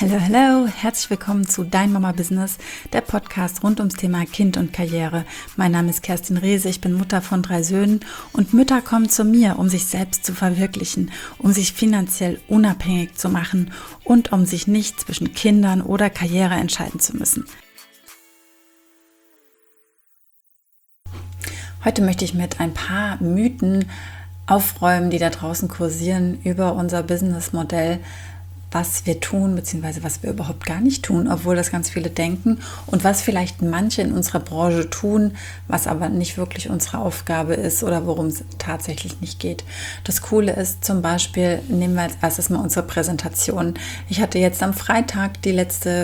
Hallo, hallo, herzlich willkommen zu Dein Mama Business, der Podcast rund ums Thema Kind und Karriere. Mein Name ist Kerstin Rehse, ich bin Mutter von 3 Söhnen und Mütter kommen zu mir, um sich selbst zu verwirklichen, um sich finanziell unabhängig zu machen und um sich nicht zwischen Kindern oder Karriere entscheiden zu müssen. Heute möchte ich mit ein paar Mythen aufräumen, die da draußen kursieren über unser Businessmodell, was wir tun, beziehungsweise was wir überhaupt gar nicht tun, obwohl das ganz viele denken und was vielleicht manche in unserer Branche tun, was aber nicht wirklich unsere Aufgabe ist oder worum es tatsächlich nicht geht. Das Coole ist zum Beispiel, nehmen wir als erstes mal unsere Präsentation. Ich hatte jetzt am Freitag die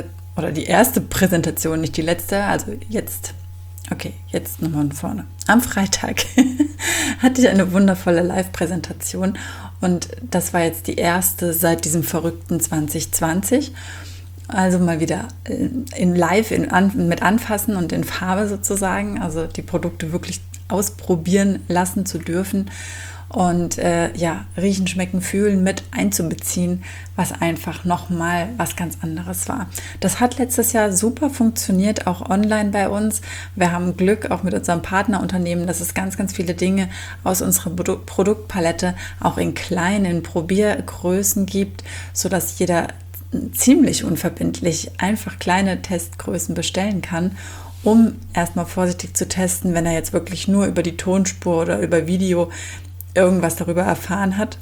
erste Präsentation, nicht die letzte, also jetzt nochmal von vorne. Am Freitag hatte ich eine wundervolle Live-Präsentation und das war jetzt die erste seit diesem verrückten 2020. Also mal wieder in Live, mit Anfassen und in Farbe sozusagen, also die Produkte wirklich ausprobieren lassen zu dürfen. Und riechen, schmecken, fühlen mit einzubeziehen, was einfach nochmal was ganz anderes war. Das hat letztes Jahr super funktioniert, auch online bei uns. Wir haben Glück, auch mit unserem Partnerunternehmen, dass es ganz, ganz viele Dinge aus unserer Produktpalette auch in kleinen Probiergrößen gibt, sodass jeder ziemlich unverbindlich einfach kleine Testgrößen bestellen kann, um erstmal vorsichtig zu testen, wenn er jetzt wirklich nur über die Tonspur oder über Video irgendwas darüber erfahren hat.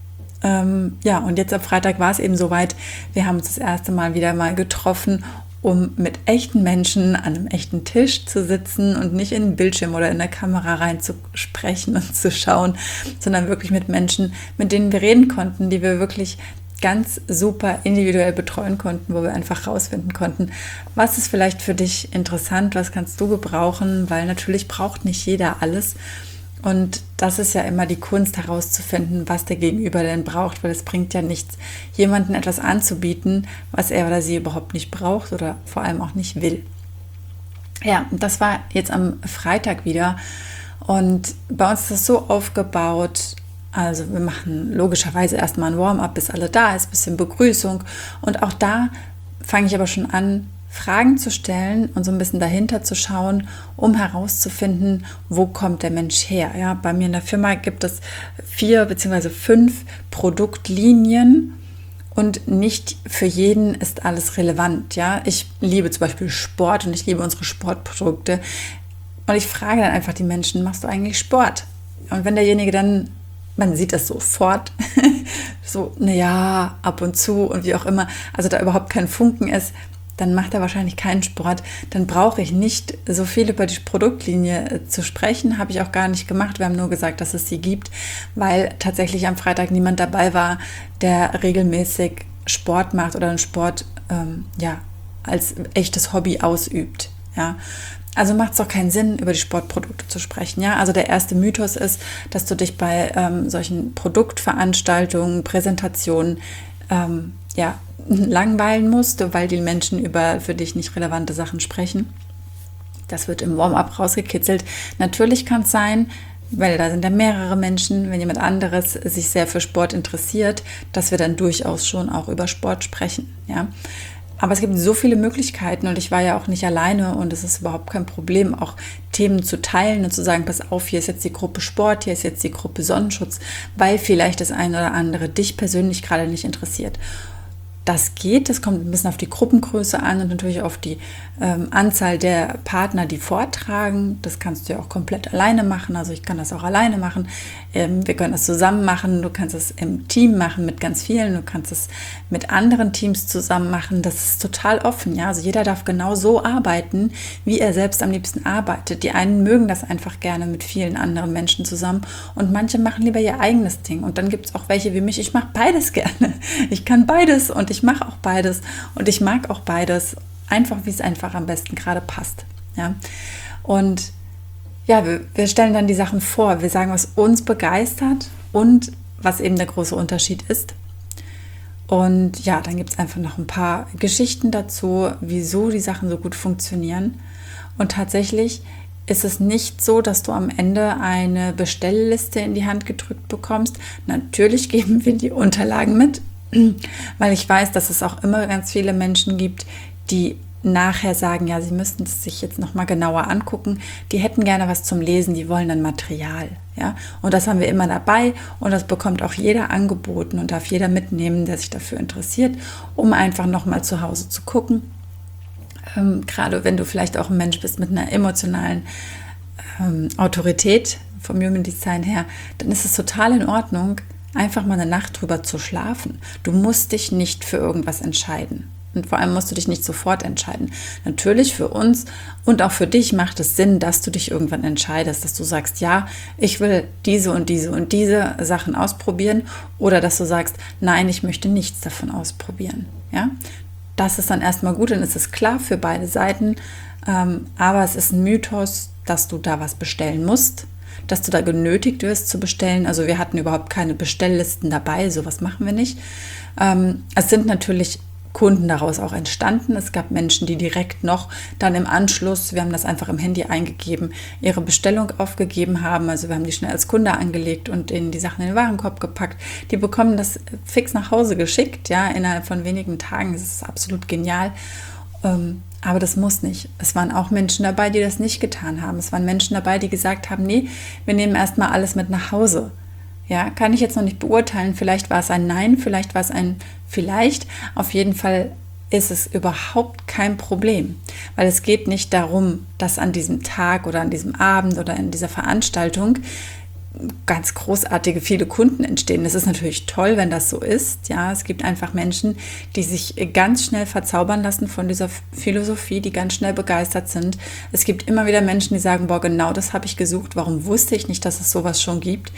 Und jetzt am Freitag war es eben soweit. Wir haben uns das erste Mal wieder getroffen, um mit echten Menschen an einem echten Tisch zu sitzen und nicht in den Bildschirm oder in der Kamera reinzusprechen und zu schauen, sondern wirklich mit Menschen, mit denen wir reden konnten, die wir wirklich ganz super individuell betreuen konnten, wo wir einfach rausfinden konnten, was ist vielleicht für dich interessant, was kannst du gebrauchen, weil natürlich braucht nicht jeder alles. Und das ist ja immer die Kunst herauszufinden, was der Gegenüber denn braucht, weil es bringt ja nichts, jemandem etwas anzubieten, was er oder sie überhaupt nicht braucht oder vor allem auch nicht will. Ja, das war jetzt am Freitag wieder und bei uns ist das so aufgebaut, also wir machen logischerweise erstmal ein Warm-up, bis alle da ist, ein bisschen Begrüßung und auch da fange ich aber schon an, Fragen zu stellen und so ein bisschen dahinter zu schauen, um herauszufinden, wo kommt der Mensch her. Ja, bei mir in der Firma gibt es 4 bzw. 5 Produktlinien und nicht für jeden ist alles relevant. Ja, ich liebe zum Beispiel Sport und ich liebe unsere Sportprodukte und ich frage dann einfach die Menschen, machst du eigentlich Sport? Und wenn derjenige dann, man sieht das sofort, so, ab und zu und wie auch immer, also da überhaupt kein Funken ist, dann macht er wahrscheinlich keinen Sport. Dann brauche ich nicht so viel über die Produktlinie zu sprechen. Habe ich auch gar nicht gemacht. Wir haben nur gesagt, dass es sie gibt, weil tatsächlich am Freitag niemand dabei war, der regelmäßig Sport macht oder einen Sport als echtes Hobby ausübt. Ja. Also macht es doch keinen Sinn, über die Sportprodukte zu sprechen. Ja? Also der erste Mythos ist, dass du dich bei solchen Produktveranstaltungen, Präsentationen langweilen musst, weil die Menschen über für dich nicht relevante Sachen sprechen. Das wird im Warm-up rausgekitzelt. Natürlich kann es sein, weil da sind ja mehrere Menschen, wenn jemand anderes sich sehr für Sport interessiert, dass wir dann durchaus schon auch über Sport sprechen. Ja? Aber es gibt so viele Möglichkeiten und ich war ja auch nicht alleine und es ist überhaupt kein Problem, auch Themen zu teilen und zu sagen, pass auf, hier ist jetzt die Gruppe Sport, hier ist jetzt die Gruppe Sonnenschutz, weil vielleicht das eine oder andere dich persönlich gerade nicht interessiert. Das geht, das kommt ein bisschen auf die Gruppengröße an und natürlich auf die Anzahl der Partner, die vortragen. Das kannst du ja auch komplett alleine machen, also ich kann das auch alleine machen. Wir können das zusammen machen, du kannst es im Team machen mit ganz vielen, du kannst es mit anderen Teams zusammen machen. Das ist total offen, ja. Also jeder darf genau so arbeiten, wie er selbst am liebsten arbeitet. Die einen mögen das einfach gerne mit vielen anderen Menschen zusammen und manche machen lieber ihr eigenes Ding. Und dann gibt es auch welche wie mich, ich mache beides gerne. Ich kann beides und ich mache auch beides und ich mag auch beides, einfach wie es einfach am besten gerade passt. Ja? Und ja, wir stellen dann die Sachen vor, wir sagen, was uns begeistert und was eben der große Unterschied ist. Und ja, dann gibt es einfach noch ein paar Geschichten dazu, wieso die Sachen so gut funktionieren. Und tatsächlich ist es nicht so, dass du am Ende eine Bestellliste in die Hand gedrückt bekommst. Natürlich geben wir die Unterlagen mit. weil ich weiß, dass es auch immer ganz viele Menschen gibt, die nachher sagen, ja, sie müssten es sich jetzt nochmal genauer angucken. Die hätten gerne was zum Lesen, die wollen dann Material. Ja? Und das haben wir immer dabei und das bekommt auch jeder angeboten und darf jeder mitnehmen, der sich dafür interessiert, um einfach nochmal zu Hause zu gucken. Gerade wenn du vielleicht auch ein Mensch bist mit einer emotionalen Autorität vom Human Design her, dann ist es total in Ordnung, einfach mal eine Nacht drüber zu schlafen. Du musst dich nicht für irgendwas entscheiden. Und vor allem musst du dich nicht sofort entscheiden. Natürlich für uns und auch für dich macht es Sinn, dass du dich irgendwann entscheidest, dass du sagst, ja, ich will diese und diese und diese Sachen ausprobieren, oder dass du sagst, nein, ich möchte nichts davon ausprobieren. Ja? Das ist dann erstmal gut, dann ist es klar für beide Seiten, aber es ist ein Mythos, dass du da was bestellen musst, dass du da genötigt wirst zu bestellen. Also wir hatten überhaupt keine Bestelllisten dabei, sowas machen wir nicht. Es sind natürlich Kunden daraus auch entstanden. Es gab Menschen, die direkt noch dann im Anschluss, wir haben das einfach im Handy eingegeben, ihre Bestellung aufgegeben haben. Also wir haben die schnell als Kunde angelegt und ihnen die Sachen in den Warenkorb gepackt. Die bekommen das fix nach Hause geschickt, ja, innerhalb von wenigen Tagen. Das ist absolut genial. Aber das muss nicht. Es waren auch Menschen dabei, die das nicht getan haben. Es waren Menschen dabei, die gesagt haben, nee, wir nehmen erstmal alles mit nach Hause. Ja, kann ich jetzt noch nicht beurteilen. Vielleicht war es ein Nein, vielleicht war es ein Vielleicht. Auf jeden Fall ist es überhaupt kein Problem, weil es geht nicht darum, dass an diesem Tag oder an diesem Abend oder in dieser Veranstaltung ganz großartige viele Kunden entstehen. Das ist natürlich toll, wenn das so ist. Ja, es gibt einfach Menschen, die sich ganz schnell verzaubern lassen von dieser Philosophie, die ganz schnell begeistert sind. Es gibt immer wieder Menschen, die sagen, boah, genau das habe ich gesucht. Warum wusste ich nicht, dass es sowas schon gibt?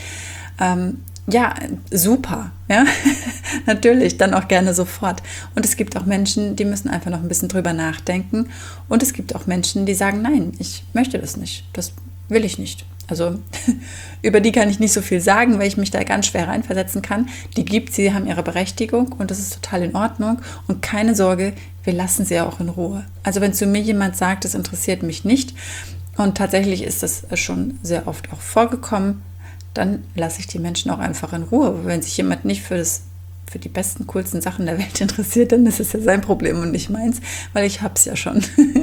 Ja, super, ja, natürlich, dann auch gerne sofort. Und es gibt auch Menschen, die müssen einfach noch ein bisschen drüber nachdenken. Und es gibt auch Menschen, die sagen, nein, ich möchte das nicht, das will ich nicht. Also über die kann ich nicht so viel sagen, weil ich mich da ganz schwer reinversetzen kann. Die gibt, sie haben ihre Berechtigung und das ist total in Ordnung. Und keine Sorge, wir lassen sie auch in Ruhe. Also wenn zu mir jemand sagt, das interessiert mich nicht, und tatsächlich ist das schon sehr oft auch vorgekommen, dann lasse ich die Menschen auch einfach in Ruhe. Wenn sich jemand nicht für die besten, coolsten Sachen der Welt interessiert, dann ist es ja sein Problem und nicht meins, weil ich habe es ja schon.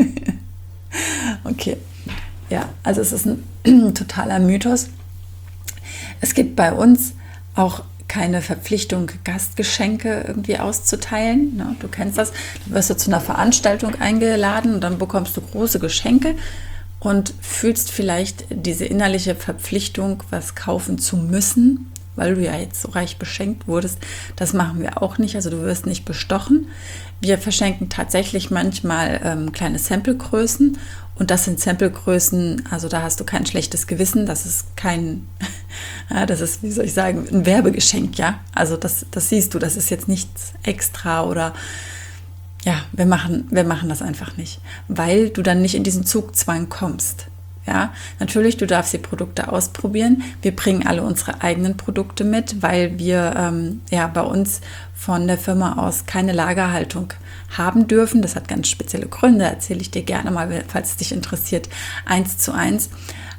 Okay, ja, also es ist ein totaler Mythos. Es gibt bei uns auch keine Verpflichtung, Gastgeschenke irgendwie auszuteilen. Ne? Du kennst das. Du wirst du zu einer Veranstaltung eingeladen und dann bekommst du große Geschenke und fühlst vielleicht diese innerliche Verpflichtung, was kaufen zu müssen, weil du ja jetzt so reich beschenkt wurdest. Das machen wir auch nicht, also du wirst nicht bestochen. Wir verschenken tatsächlich manchmal kleine Samplegrößen und das sind Samplegrößen, also da hast du kein schlechtes Gewissen, das ist kein, das ist, wie soll ich sagen, ein Werbegeschenk, ja. Also das siehst du, das ist jetzt nichts extra oder ja, wir machen das einfach nicht, weil du dann nicht in diesen Zugzwang kommst. Ja, natürlich, du darfst die Produkte ausprobieren. Wir bringen alle unsere eigenen Produkte mit, weil wir bei uns von der Firma aus keine Lagerhaltung haben dürfen. Das hat ganz spezielle Gründe, erzähle ich dir gerne mal, falls es dich interessiert, 1:1.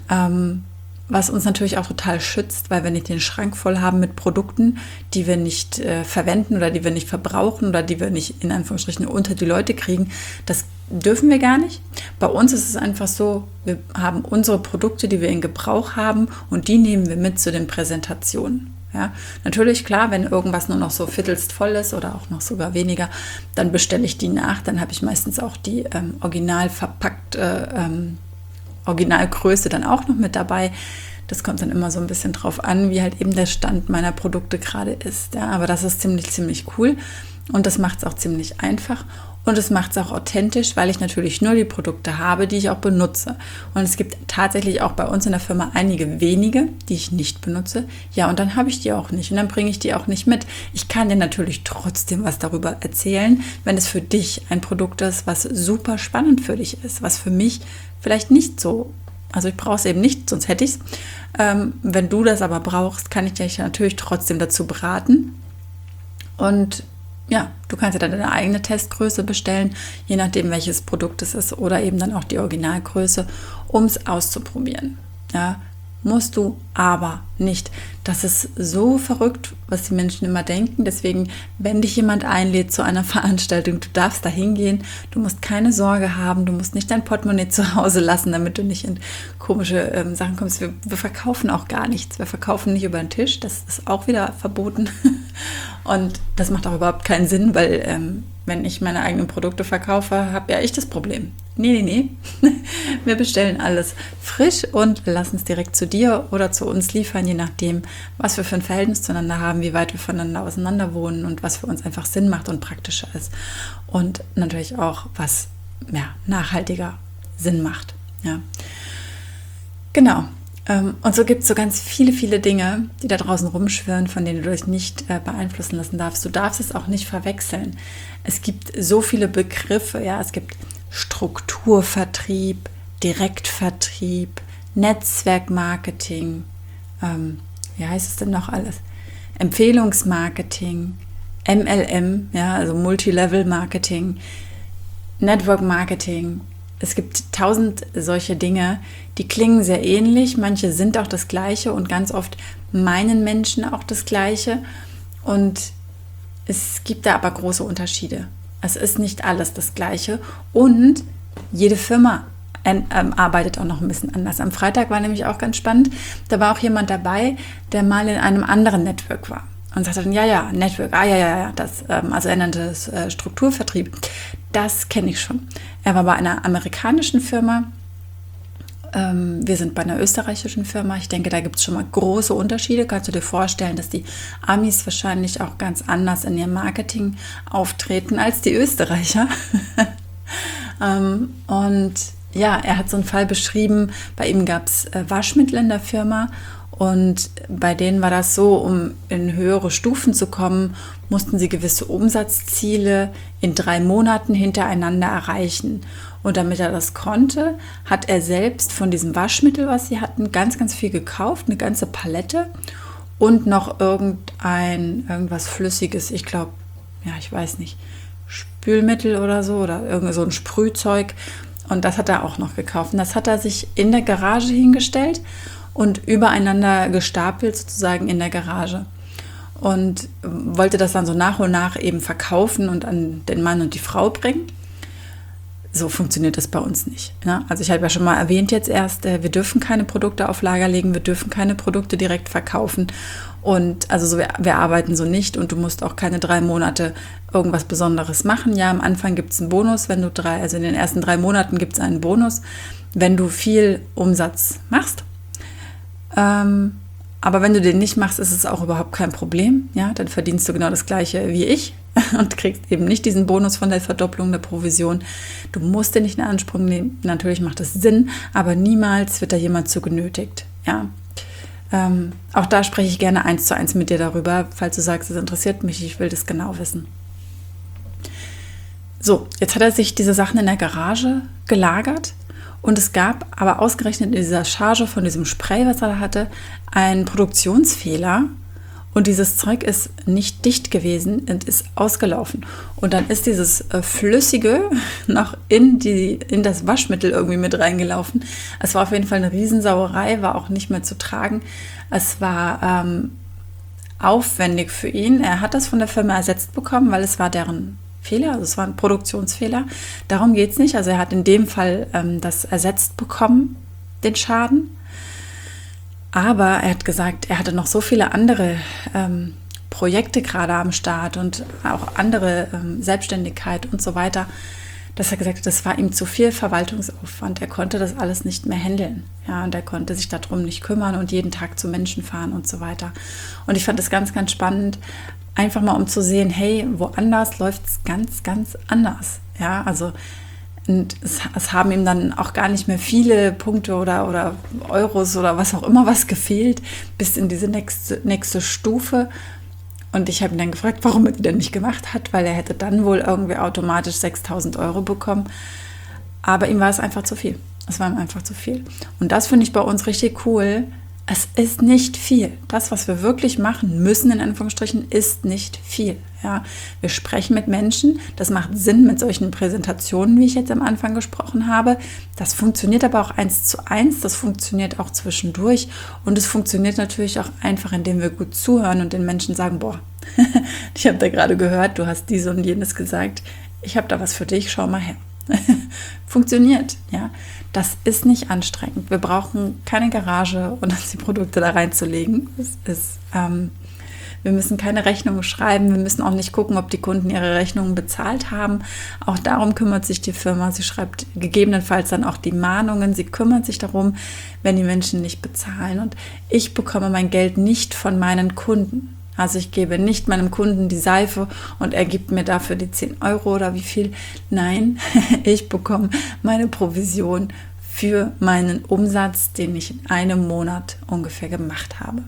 Was uns natürlich auch total schützt, weil wir nicht den Schrank voll haben mit Produkten, die wir nicht verwenden oder die wir nicht verbrauchen oder die wir nicht in Anführungsstrichen unter die Leute kriegen. Das dürfen wir gar nicht. Bei uns ist es einfach so, wir haben unsere Produkte, die wir in Gebrauch haben und die nehmen wir mit zu den Präsentationen. Ja, natürlich, klar, wenn irgendwas nur noch so viertelst voll ist oder auch noch sogar weniger, dann bestelle ich die nach. Dann habe ich meistens auch die original verpackte Originalgröße dann auch noch mit dabei. Das kommt dann immer so ein bisschen drauf an, wie halt eben der Stand meiner Produkte gerade ist. Ja, aber das ist ziemlich cool und das macht es auch ziemlich einfach und es macht es auch authentisch, weil ich natürlich nur die Produkte habe, die ich auch benutze. Und es gibt tatsächlich auch bei uns in der Firma einige wenige, die ich nicht benutze. Ja, und dann habe ich die auch nicht und dann bringe ich die auch nicht mit. Ich kann dir natürlich trotzdem was darüber erzählen, wenn es für dich ein Produkt ist, was super spannend für dich ist, was für mich vielleicht nicht so, also ich brauche es eben nicht, sonst hätte ich es. Wenn du das aber brauchst, kann ich dich natürlich trotzdem dazu beraten. Und ja, du kannst dir dann deine eigene Testgröße bestellen, je nachdem welches Produkt es ist oder eben dann auch die Originalgröße, um es auszuprobieren. Ja, Musst du aber nicht. Das ist so verrückt, was die Menschen immer denken. Deswegen, wenn dich jemand einlädt zu einer Veranstaltung, du darfst da hingehen. Du musst keine Sorge haben. Du musst nicht dein Portemonnaie zu Hause lassen, damit du nicht in komische Sachen kommst. Wir verkaufen auch gar nichts. Wir verkaufen nicht über den Tisch. Das ist auch wieder verboten. Und das macht auch überhaupt keinen Sinn, weil wenn ich meine eigenen Produkte verkaufe, habe ja ich das Problem. Nee. Wir bestellen alles frisch und lassen es direkt zu dir oder zu uns liefern, je nachdem, was wir für ein Verhältnis zueinander haben, wie weit wir voneinander auseinander wohnen und was für uns einfach Sinn macht und praktischer ist. Und natürlich auch, was nachhaltiger Sinn macht. Ja. Genau. Und so gibt es so ganz viele Dinge, die da draußen rumschwirren, von denen du dich nicht beeinflussen lassen darfst. Du darfst es auch nicht verwechseln. Es gibt so viele Begriffe, ja, es gibt Strukturvertrieb, Direktvertrieb, Netzwerkmarketing, wie heißt es denn noch alles? Empfehlungsmarketing, MLM, ja, also Multilevel-Marketing, Network-Marketing. Es gibt 1000 solche Dinge, die klingen sehr ähnlich, manche sind auch das Gleiche und ganz oft meinen Menschen auch das Gleiche und es gibt da aber große Unterschiede. Es ist nicht alles das Gleiche und jede Firma arbeitet auch noch ein bisschen anders. Am Freitag war nämlich auch ganz spannend, da war auch jemand dabei, der mal in einem anderen Network war. Und sagte dann, ja, Network, das, also er nannte es Strukturvertrieb. Das kenne ich schon. Er war bei einer amerikanischen Firma. Wir sind bei einer österreichischen Firma. Ich denke, da gibt es schon mal große Unterschiede. Kannst du dir vorstellen, dass die Amis wahrscheinlich auch ganz anders in ihrem Marketing auftreten als die Österreicher. Und ja, er hat so einen Fall beschrieben. Bei ihm gab es Waschmittel in der Firma. Und bei denen war das so, um in höhere Stufen zu kommen, mussten sie gewisse Umsatzziele in 3 Monaten hintereinander erreichen. Und damit er das konnte, hat er selbst von diesem Waschmittel, was sie hatten, ganz viel gekauft, eine ganze Palette und noch irgendwas Flüssiges, ich glaube, ich weiß nicht, Spülmittel oder so oder irgend so ein Sprühzeug. Und das hat er auch noch gekauft. Und das hat er sich in der Garage hingestellt und übereinander gestapelt sozusagen in der Garage. Und wollte das dann so nach und nach eben verkaufen und an den Mann und die Frau bringen. So funktioniert das bei uns nicht. Ne? Also ich habe ja schon mal erwähnt jetzt erst, wir dürfen keine Produkte auf Lager legen, wir dürfen keine Produkte direkt verkaufen. Und also so, wir arbeiten so nicht und du musst auch keine 3 Monate irgendwas Besonderes machen. Ja, am Anfang gibt es einen Bonus, in den ersten 3 Monaten gibt es einen Bonus, wenn du viel Umsatz machst. Aber wenn du den nicht machst, ist es auch überhaupt kein Problem. Ja, dann verdienst du genau das Gleiche wie ich und kriegst eben nicht diesen Bonus von der Verdopplung der Provision. Du musst den nicht in Anspruch nehmen. Natürlich macht es Sinn, aber niemals wird da jemand zu genötigt. Ja. Auch da spreche ich gerne 1:1 mit dir darüber, falls du sagst, es interessiert mich, ich will das genau wissen. So, jetzt hat er sich diese Sachen in der Garage gelagert. Und es gab aber ausgerechnet in dieser Charge von diesem Spray, was er da hatte, einen Produktionsfehler. Und dieses Zeug ist nicht dicht gewesen und ist ausgelaufen. Und dann ist dieses Flüssige noch in das Waschmittel irgendwie mit reingelaufen. Es war auf jeden Fall eine Riesensauerei, war auch nicht mehr zu tragen. Es war aufwendig für ihn. Er hat das von der Firma ersetzt bekommen, weil es war deren Fehler, also es war ein Produktionsfehler. Darum geht es nicht. Also er hat in dem Fall das ersetzt bekommen, den Schaden. Aber er hat gesagt, er hatte noch so viele andere Projekte gerade am Start und auch andere Selbstständigkeit und so weiter, dass er gesagt hat, das war ihm zu viel Verwaltungsaufwand. Er konnte das alles nicht mehr handeln. Ja, und er konnte sich darum nicht kümmern und jeden Tag zu Menschen fahren und so weiter. Und ich fand das ganz spannend, einfach mal um zu sehen, hey, woanders läuft es ganz anders. Ja, also und es haben ihm dann auch gar nicht mehr viele Punkte oder Euros oder was auch immer was gefehlt, bis in diese nächste Stufe. Und ich habe ihn dann gefragt, warum er die denn nicht gemacht hat, weil er hätte dann wohl irgendwie automatisch 6.000 Euro bekommen. Aber ihm war es einfach zu viel. Es war ihm einfach zu viel. Und das finde ich bei uns richtig cool. Es ist nicht viel. Das, was wir wirklich machen müssen, in Anführungsstrichen, ist nicht viel. Ja, wir sprechen mit Menschen, das macht Sinn mit solchen Präsentationen, wie ich jetzt am Anfang gesprochen habe. Das funktioniert aber auch 1:1, das funktioniert auch zwischendurch und es funktioniert natürlich auch einfach, indem wir gut zuhören und den Menschen sagen, boah, ich habe da gerade gehört, du hast dies und jenes gesagt, ich habe da was für dich, schau mal her. Funktioniert, ja. Das ist nicht anstrengend. Wir brauchen keine Garage, um uns die Produkte da reinzulegen. Wir müssen keine Rechnungen schreiben, wir müssen auch nicht gucken, ob die Kunden ihre Rechnungen bezahlt haben. Auch darum kümmert sich die Firma. Sie schreibt gegebenenfalls dann auch die Mahnungen. Sie kümmert sich darum, wenn die Menschen nicht bezahlen. Und ich bekomme mein Geld nicht von meinen Kunden. Also ich gebe nicht meinem Kunden die Seife und er gibt mir dafür die 10 Euro oder wie viel. Nein, ich bekomme meine Provision für meinen Umsatz, den ich in einem Monat ungefähr gemacht habe.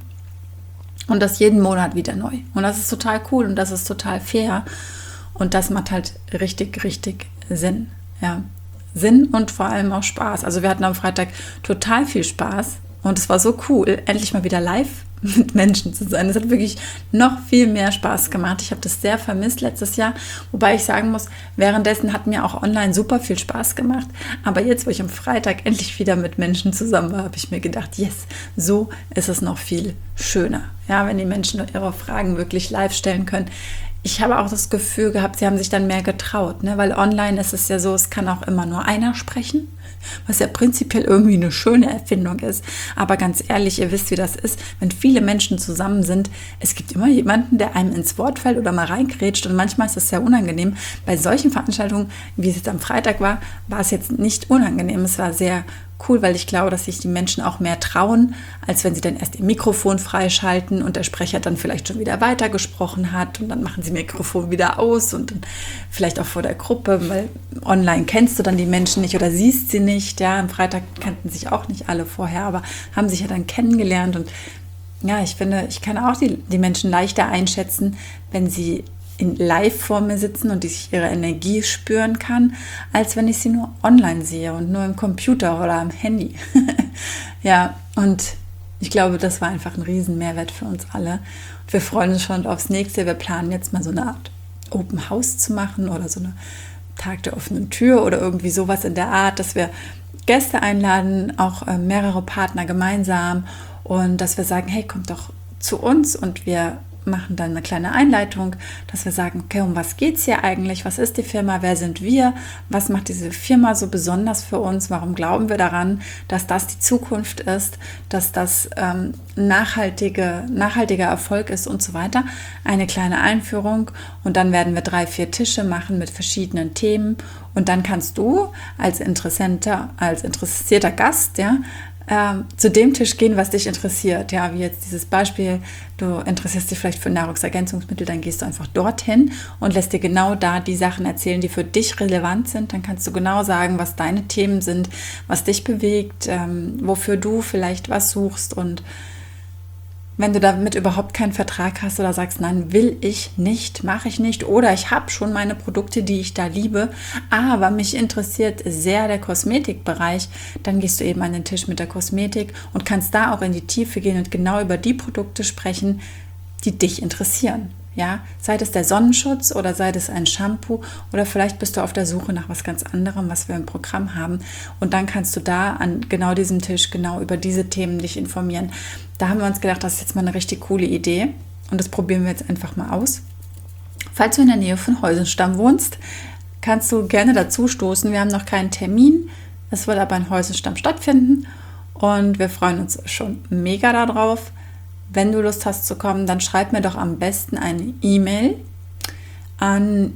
Und das jeden Monat wieder neu. Und das ist total cool und das ist total fair. Und das macht halt richtig, richtig Sinn. Ja. Sinn und vor allem auch Spaß. Also wir hatten am Freitag total viel Spaß. Und es war so cool, endlich mal wieder live mit Menschen zu sein. Es hat wirklich noch viel mehr Spaß gemacht. Ich habe das sehr vermisst letztes Jahr. Wobei ich sagen muss, währenddessen hat mir auch online super viel Spaß gemacht. Aber jetzt, wo ich am Freitag endlich wieder mit Menschen zusammen war, habe ich mir gedacht, yes, so ist es noch viel schöner. Ja, wenn die Menschen ihre Fragen wirklich live stellen können. Ich habe auch das Gefühl gehabt, sie haben sich dann mehr getraut, ne? Weil online ist es ja so, es kann auch immer nur einer sprechen, was ja prinzipiell irgendwie eine schöne Erfindung ist. Aber ganz ehrlich, ihr wisst, wie das ist, wenn viele Menschen zusammen sind, es gibt immer jemanden, der einem ins Wort fällt oder mal reingrätscht und manchmal ist das sehr unangenehm. Bei solchen Veranstaltungen, wie es jetzt am Freitag war, war es jetzt nicht unangenehm, es war sehr cool, weil ich glaube, dass sich die Menschen auch mehr trauen, als wenn sie dann erst ihr Mikrofon freischalten und der Sprecher dann vielleicht schon wieder weitergesprochen hat und dann machen sie Mikrofon wieder aus und dann vielleicht auch vor der Gruppe, weil online kennst du dann die Menschen nicht oder siehst sie nicht. Ja, am Freitag kannten sich auch nicht alle vorher, aber haben sich ja dann kennengelernt und ja, ich finde, ich kann auch die Menschen leichter einschätzen, wenn sie in live vor mir sitzen und ich ihre Energie spüren kann, als wenn ich sie nur online sehe und nur im Computer oder am Handy. Ja, und ich glaube, das war einfach ein riesen Mehrwert für uns alle. Und wir freuen uns schon aufs nächste. Wir planen jetzt mal so eine Art Open House zu machen oder so eine Tag der offenen Tür oder irgendwie sowas in der Art, dass wir Gäste einladen, auch mehrere Partner gemeinsam und dass wir sagen, hey, kommt doch zu uns und wir machen dann eine kleine Einleitung, dass wir sagen, okay, um was geht es hier eigentlich? Was ist die Firma? Wer sind wir? Was macht diese Firma so besonders für uns? Warum glauben wir daran, dass das die Zukunft ist, dass das nachhaltiger Erfolg ist und so weiter? Eine kleine Einführung und dann werden wir 3-4 Tische machen mit verschiedenen Themen und dann kannst du als interessierter Gast, ja, zu dem Tisch gehen, was dich interessiert. Ja, wie jetzt dieses Beispiel, du interessierst dich vielleicht für Nahrungsergänzungsmittel, dann gehst du einfach dorthin und lässt dir genau da die Sachen erzählen, die für dich relevant sind. Dann kannst du genau sagen, was deine Themen sind, was dich bewegt, wofür du vielleicht was suchst und wenn du damit überhaupt keinen Vertrag hast oder sagst, nein, will ich nicht, mache ich nicht oder ich habe schon meine Produkte, die ich da liebe, aber mich interessiert sehr der Kosmetikbereich, dann gehst du eben an den Tisch mit der Kosmetik und kannst da auch in die Tiefe gehen und genau über die Produkte sprechen, die dich interessieren. Ja, sei es der Sonnenschutz oder sei es ein Shampoo oder vielleicht bist du auf der Suche nach was ganz anderem, was wir im Programm haben und dann kannst du da an genau diesem Tisch genau über diese Themen dich informieren. Da haben wir uns gedacht, das ist jetzt mal eine richtig coole Idee und das probieren wir jetzt einfach mal aus. Falls du in der Nähe von Heusenstamm wohnst, kannst du gerne dazu stoßen. Wir haben noch keinen Termin, es wird aber in Heusenstamm stattfinden und wir freuen uns schon mega darauf. Wenn du Lust hast zu kommen, dann schreib mir doch am besten eine E-Mail an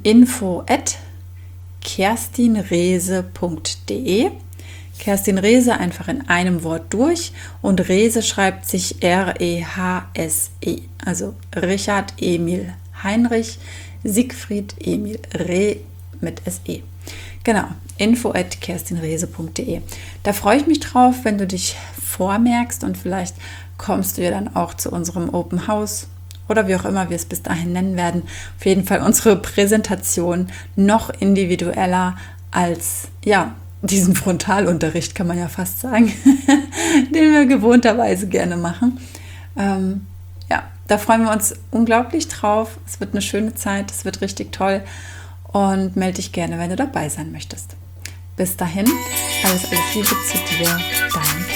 info@kerstinrehse.de. Kerstin Rehse einfach in einem Wort durch und Rehse schreibt sich R-E-H-S-E. Also Richard Emil Heinrich Siegfried Emil Reh mit S-E. Genau, info@kerstinrehse.de. Da freue ich mich drauf, wenn du dich vormerkst und vielleicht kommst du ja dann auch zu unserem Open House oder wie auch immer wir es bis dahin nennen werden. Auf jeden Fall unsere Präsentation noch individueller als, ja, diesen Frontalunterricht kann man ja fast sagen, den wir gewohnterweise gerne machen. Ja, Da freuen wir uns unglaublich drauf. Es wird eine schöne Zeit, es wird richtig toll und melde dich gerne, wenn du dabei sein möchtest. Bis dahin, alles Liebe zu dir, deine